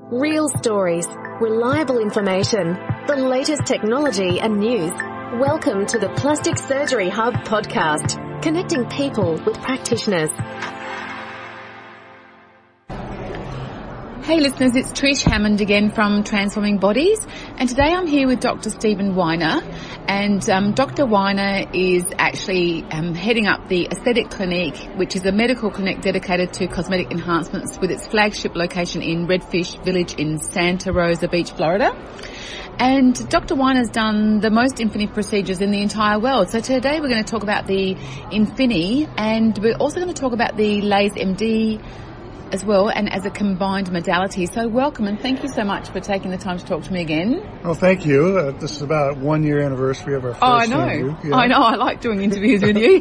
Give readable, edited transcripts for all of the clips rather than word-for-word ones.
Real stories, reliable information, the latest technology and news. Welcome to the Plastic Surgery Hub podcast, connecting people with practitioners. Hey listeners, it's Trish Hammond again from Transforming Bodies, and today I'm here with Dr. Stephen Weiner, and Dr. Weiner is actually heading up the Aesthetic Clinic, which is a medical clinic dedicated to cosmetic enhancements with its flagship location in Redfish Village in Santa Rosa Beach, Florida. And Dr. Weiner's done the most Infini procedures in the entire world. So today we're going to talk about the Infini, and we're also going to talk about the LaserMD as well, and as a combined modality. So welcome, and thank you so much for taking the time to talk to me again. Well, thank you. This is about 1 year anniversary of our first interview. Yeah. I know. I like doing interviews with you.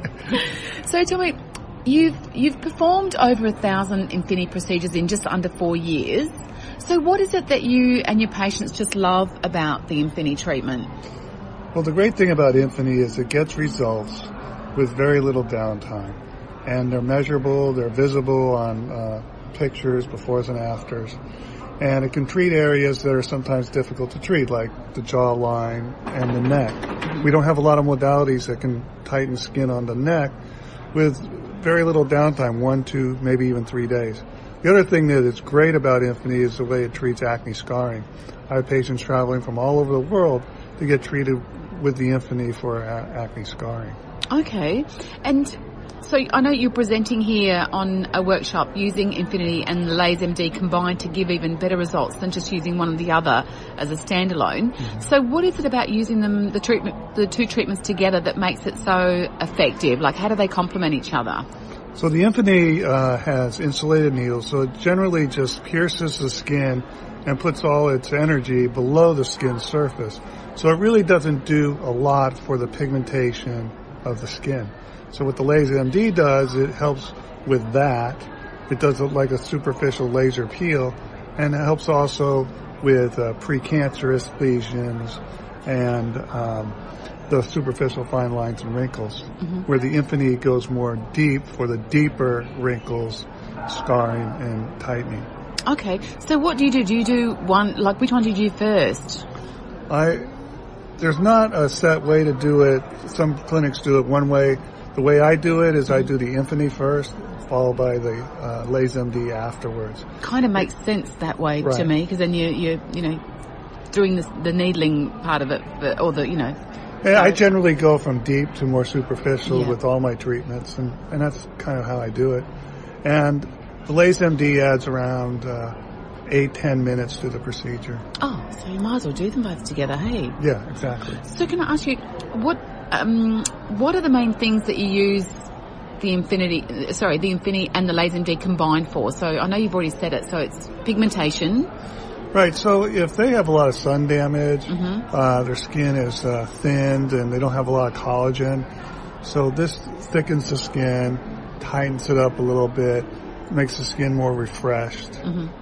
So tell me, you've performed over 1,000 Infini procedures in just under 4 years. So what is it that you and your patients just love about the Infini treatment? Well, the great thing about Infini is it gets results with very little downtime. And they're measurable, they're visible on pictures, befores and afters. And it can treat areas that are sometimes difficult to treat, like the jawline and the neck. We don't have a lot of modalities that can tighten skin on the neck with very little downtime, 1, 2, maybe even 3 days. The other thing that is great about Infini is the way it treats acne scarring. I have patients traveling from all over the world to get treated with the Infini for acne scarring. Okay. And so I know you're presenting here on a workshop using Infini and LaserMD combined to give even better results than just using one or the other as a standalone. Mm-hmm. So what is it about using them, the two treatments together, that makes it so effective? Like, how do they complement each other? So the Infini has insulated needles, so it generally just pierces the skin and puts all its energy below the skin surface. So it really doesn't do a lot for the pigmentation of the skin. So what the LaserMD does, it helps with that. It does like a superficial laser peel, and it helps also with precancerous lesions and the superficial fine lines and wrinkles, where the Infini goes more deep for the deeper wrinkles, scarring, and tightening. Okay, so what do you do? Do you do one, like which one do you do first? There's not a set way to do it. Some clinics do it one way. The way I do it is I do the Infini first, followed by the LaserMD afterwards. Kind of makes sense that way to me, because then you're doing the needling part of it, or the, Yeah, I generally go from deep to more superficial with all my treatments, and that's kind of how I do it. And the LaserMD adds around 8-10 minutes to the procedure. Oh, so you might as well do them both together, hey? Yeah, exactly. So can I ask you, what are the main things that you use the Infini and the LaserMD combined for? So I know you've already said it, so it's pigmentation. Right, so if they have a lot of sun damage, their skin is thinned and they don't have a lot of collagen, so this thickens the skin, tightens it up a little bit, makes the skin more refreshed,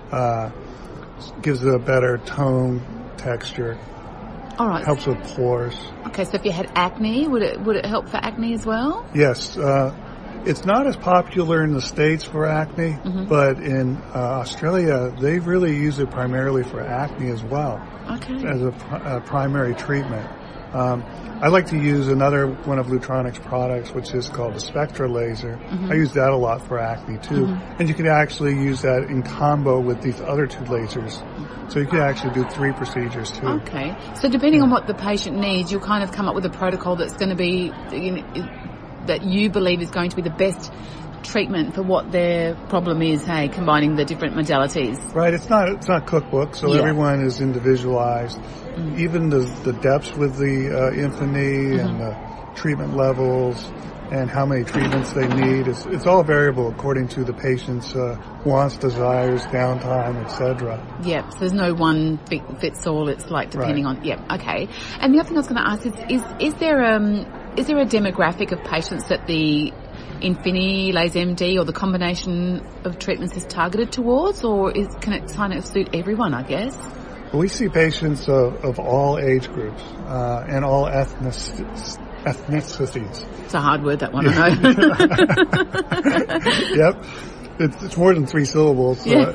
gives it a better tone, texture. All right. Helps with pores. Okay, so if you had acne, would it help for acne as well? Yes. It's not as popular in the States for acne, but in Australia, they really use it primarily for acne as well. Okay. As a primary treatment. I like to use another one of Lutronic's products, which is called the Spectra Laser. I use that a lot for acne too. And you can actually use that in combo with these other two lasers. So you can actually do 3 procedures too. Okay. So depending on what the patient needs, you'll kind of come up with a protocol that's going to be, that you believe is going to be the best treatment for what their problem is, hey, combining the different modalities. Right, it's not cookbook, so everyone is individualized. Even the depths with the Infini and the treatment levels and how many treatments they need, it's all variable according to the patient's wants, desires, downtime, etc. Yep, so there's no one fits all, it's like depending on, okay. And the other thing I was going to ask is there a demographic of patients that the Infini, LaserMD, or the combination of treatments is targeted towards, or can it kind of suit everyone, I guess? Well, we see patients of all age groups and all ethnicities. It's a hard word, that one, I know. Yep. It's more than 3 syllables. Yeah.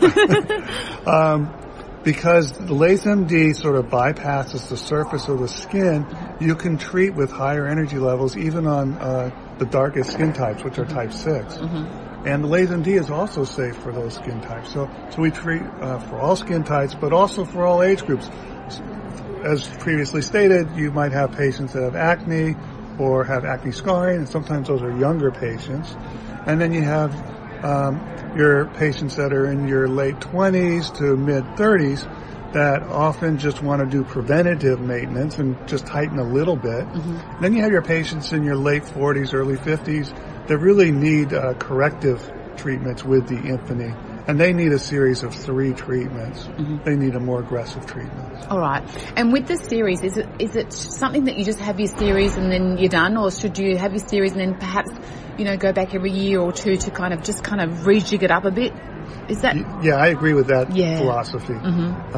Because the LaserMD sort of bypasses the surface of the skin, you can treat with higher energy levels even on the darkest skin types, which are type 6. Mm-hmm. And the LaserMD is also safe for those skin types. So we treat for all skin types, but also for all age groups. As previously stated, you might have patients that have acne or have acne scarring, and sometimes those are younger patients. And then you have your patients that are in your late 20s to mid 30s that often just want to do preventative maintenance and just tighten a little bit. Mm-hmm. Then you have your patients in your late 40s, early 50s that really need corrective treatments with the Infinity. And they need a series of 3 treatments. Mm-hmm. They need a more aggressive treatment. All right. And with this series, is it something that you just have your series and then you're done, or should you have your series and then perhaps, go back every year or 2 to kind of rejig it up a bit? Is that? Yeah, I agree with that philosophy. Mm-hmm.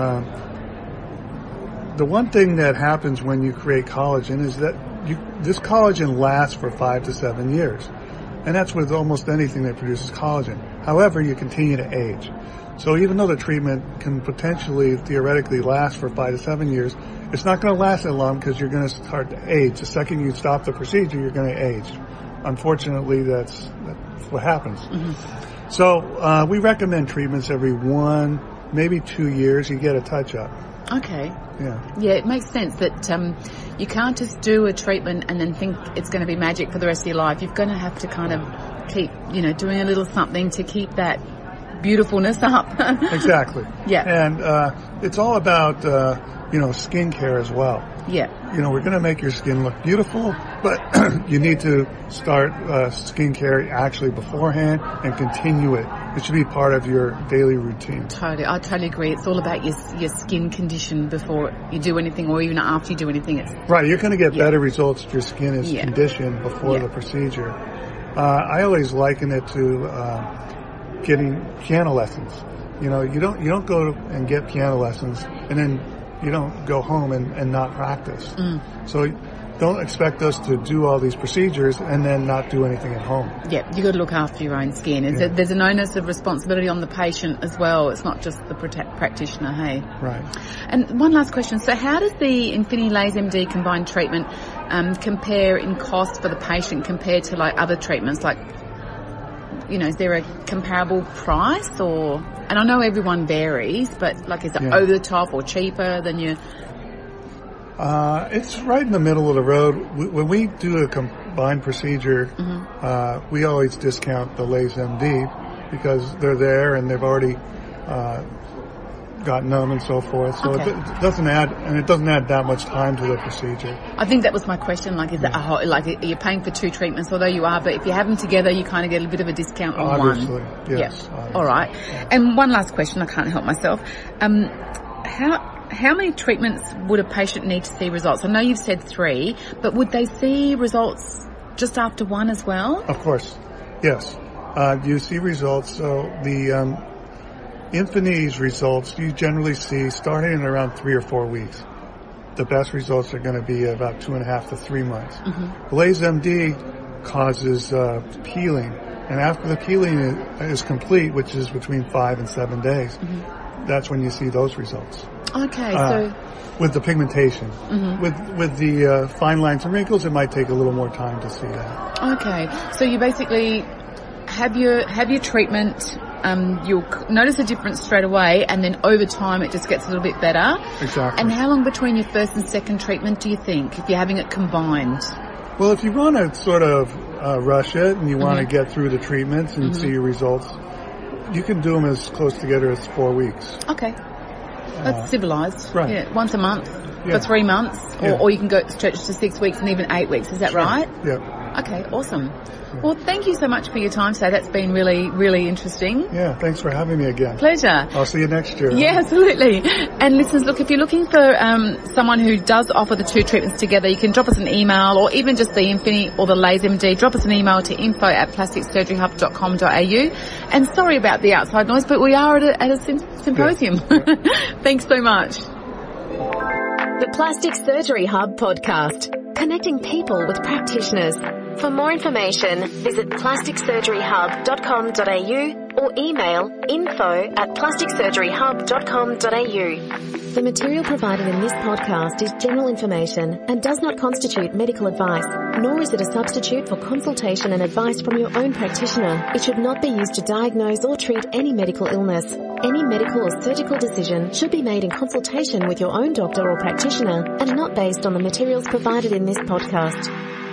The one thing that happens when you create collagen is that this collagen lasts for 5 to 7 years. And that's with almost anything that produces collagen. However, you continue to age. So even though the treatment can potentially, theoretically last for 5 to 7 years, it's not going to last that long because you're going to start to age. The second you stop the procedure, you're going to age. Unfortunately, that's what happens. Mm-hmm. So we recommend treatments every 1, maybe 2 years. You get a touch-up. Okay. Yeah, it makes sense that you can't just do a treatment and then think it's going to be magic for the rest of your life. You're going to have to kind of keep, doing a little something to keep that beautifulness up. Exactly. Yeah. And it's all about, skincare as well. Yeah. We're going to make your skin look beautiful, but you need to start skincare actually beforehand and continue it. It should be part of your daily routine. Totally. I totally agree. It's all about your skin condition before you do anything or even after you do anything. Right. You're going to get better results if your skin is conditioned before the procedure. I always liken it to getting piano lessons. You don't go and get piano lessons and then you don't go home and not practice. Mm. So don't expect us to do all these procedures and then not do anything at home. Yeah, you got to look after your own skin. There's an onus of responsibility on the patient as well. It's not just the practitioner, hey? Right. And one last question. So how does the Infinity LaserMD combined treatment compare in cost for the patient compared to like other treatments? Like, is there a comparable price or... And I know everyone varies, but like is it over the top or cheaper than you... It's right in the middle of the road. When we do a combined procedure, we always discount the LaserMD because they're there and they've already gotten them and so forth. So it doesn't add that much time to the procedure. I think that was my question. Like, is that you're paying for 2 treatments, although you are, but if you have them together, you kind of get a bit of a discount on Obviously, one. Yes. Yeah. All right. And one last question. I can't help myself. How many treatments would a patient need to see results? I know you've said 3, but would they see results just after 1 as well? Of course. Yes. You see results. So the Infinity's results you generally see starting in around 3 or 4 weeks. The best results are going to be about 2.5 to 3 months. Mm-hmm. LaserMD causes peeling, and after the peeling is complete, which is between 5 and 7 days, that's when you see those results. Okay, so with the pigmentation, with the fine lines and wrinkles, it might take a little more time to see that. Okay, so you basically have your treatment. You'll notice a difference straight away, and then over time it just gets a little bit better. Exactly. And how long between your first and second treatment do you think, if you're having it combined? Well, if you want to sort of rush it and you want to get through the treatments and see your results, you can do them as close together as 4 weeks. Okay. That's civilized. Right. Yeah, once a month for 3 months, or you can go stretch to 6 weeks and even 8 weeks. Is that right? Yeah. Okay, awesome. Well, thank you so much for your time today. That's been really, really interesting. Yeah, thanks for having me again. Pleasure. I'll see you next year. Yeah, absolutely. And listeners, look, if you're looking for someone who does offer the 2 treatments together, you can drop us an email, or even just the Infinity or the LaserMD. Drop us an email to info@plasticsurgeryhub.com.au. And sorry about the outside noise, but we are at a symposium. Thanks so much. The Plastic Surgery Hub podcast. connecting people with practitioners. For more information, visit plasticsurgeryhub.com.au or email info@plasticsurgeryhub.com.au. The material provided in this podcast is general information and does not constitute medical advice, nor is it a substitute for consultation and advice from your own practitioner. It should not be used to diagnose or treat any medical illness. Any medical or surgical decision should be made in consultation with your own doctor or practitioner and not based on the materials provided in this podcast.